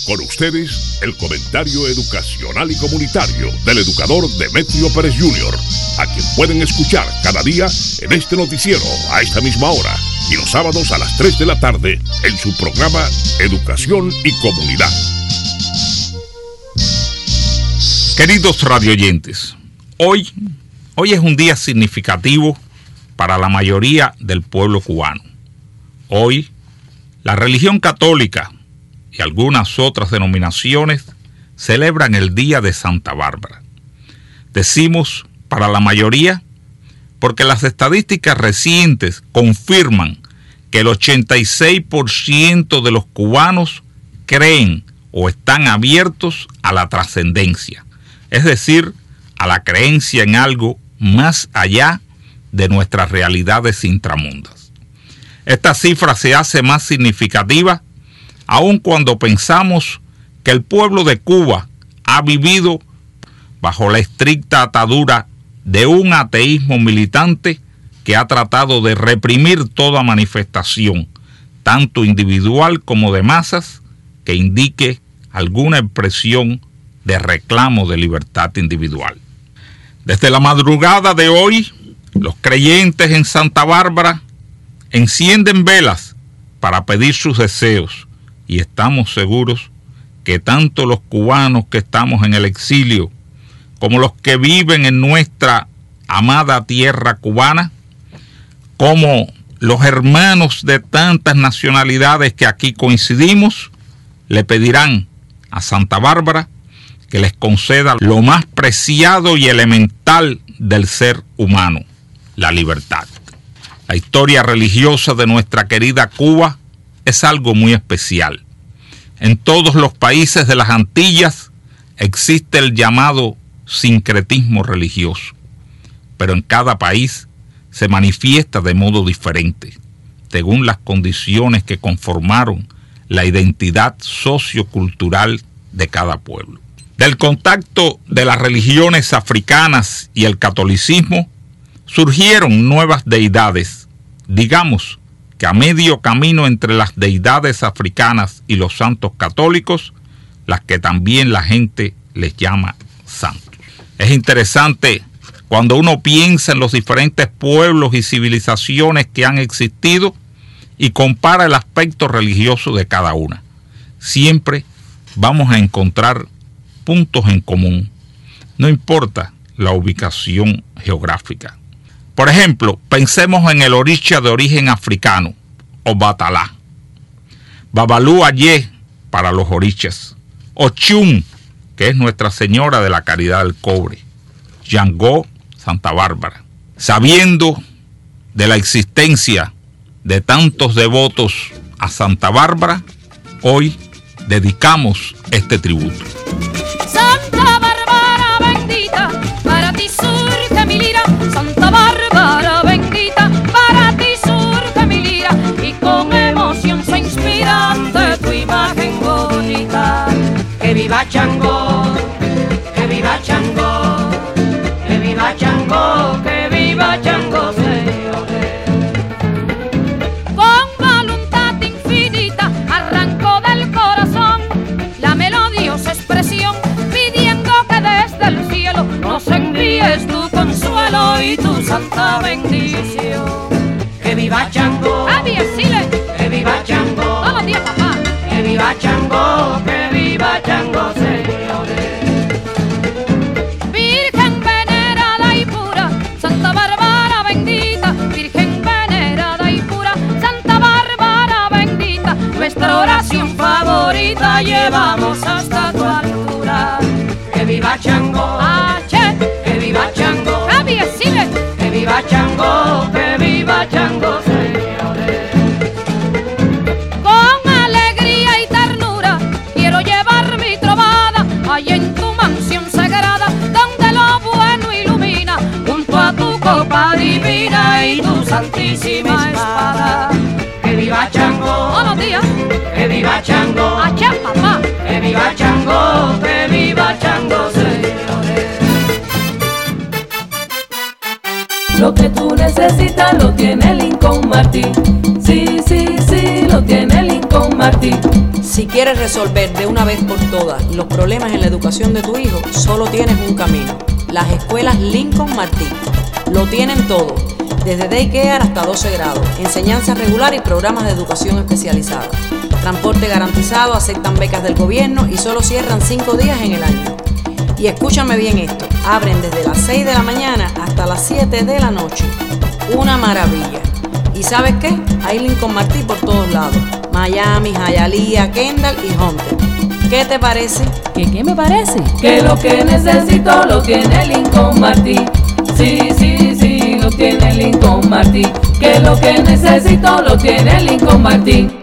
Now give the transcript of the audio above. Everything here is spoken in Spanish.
Con ustedes, el comentario educacional y comunitario del educador Demetrio Pérez Jr., a quien pueden escuchar cada día en este noticiero a esta misma hora y los sábados a las 3 de la tarde en su programa Educación y Comunidad. Queridos radioyentes, hoy es un día significativo para la mayoría del pueblo cubano. Hoy, la religión católica y algunas otras denominaciones celebran el Día de Santa Bárbara. Decimos para la mayoría porque las estadísticas recientes confirman que el 86% de los cubanos creen o están abiertos a la trascendencia, es decir, a la creencia en algo más allá de nuestras realidades intramundas. Esta cifra se hace más significativa aun cuando pensamos que el pueblo de Cuba ha vivido bajo la estricta atadura de un ateísmo militante que ha tratado de reprimir toda manifestación, tanto individual como de masas, que indique alguna expresión de reclamo de libertad individual. Desde la madrugada de hoy, los creyentes en Santa Bárbara encienden velas para pedir sus deseos, y estamos seguros que tanto los cubanos que estamos en el exilio como los que viven en nuestra amada tierra cubana, como los hermanos de tantas nacionalidades que aquí coincidimos, le pedirán a Santa Bárbara que les conceda lo más preciado y elemental del ser humano, la libertad. La historia religiosa de nuestra querida Cuba es algo muy especial. En todos los países de las Antillas existe el llamado sincretismo religioso, pero en cada país se manifiesta de modo diferente, según las condiciones que conformaron la identidad sociocultural de cada pueblo. Del contacto de las religiones africanas y el catolicismo surgieron nuevas deidades, digamos que a medio camino entre las deidades africanas y los santos católicos, las que también la gente les llama santos. Es interesante cuando uno piensa en los diferentes pueblos y civilizaciones que han existido y compara el aspecto religioso de cada una. Siempre vamos a encontrar puntos en común, no importa la ubicación geográfica. Por ejemplo, pensemos en el oricha de origen africano, o Batalá, Babalú Ayé para los orichas, Ochun, que es Nuestra Señora de la Caridad del Cobre, Yangó, Santa Bárbara. Sabiendo de la existencia de tantos devotos a Santa Bárbara, hoy dedicamos este tributo. Santa Bárbara bendita, para ti surge mi lira. Santa Bárbara bendita, para ti surge mi lira. Y con emoción se inspira ante tu imagen bonita. Que viva Changó, que viva Changó, que viva Changó, que viva Changó, señores. Con voluntad infinita arrancó del corazón la melodiosa expresión, pidiendo que desde el cielo nos envíes tu consuelo y tu santa bendición. Que viva Changó, que viva Changó, todos los días, papá. Que viva Changó, que viva Changó, señores. Virgen venerada y pura, Santa Bárbara bendita. Virgen venerada y pura, Santa Bárbara bendita. Nuestra oración favorita llevamos hasta tu altura. Que viva Changó, que viva Changó, que viva Changó, que viva Changó, señores. Con alegría y ternura quiero llevar mi trovada allá en tu mansión sagrada, donde lo bueno ilumina, junto a tu copa divina y tu santísima espada. Que viva Changó, todos los días. Que viva Changó, papá. Que viva Changó, que viva Changó, señores. Lo que tú necesitas lo tiene Lincoln Martí. Sí, sí, sí, lo tiene Lincoln Martí. Si quieres resolver de una vez por todas los problemas en la educación de tu hijo, solo tienes un camino: las escuelas Lincoln Martí. Lo tienen todo, desde daycare hasta 12 grados, enseñanza regular y programas de educación especializada. Transporte garantizado, aceptan becas del gobierno y solo cierran 5 días en el año. Y escúchame bien esto, abren desde las 6 de la mañana hasta las 7 de la noche. Una maravilla. ¿Y sabes qué? Hay Lincoln Martí por todos lados: Miami, Hialeah, Kendall y Hunter. ¿Qué te parece? ¿Qué me parece? Que lo que necesito lo tiene Lincoln Martí. Sí, sí, sí, lo tiene Lincoln Martí. Que lo que necesito lo tiene Lincoln Martí.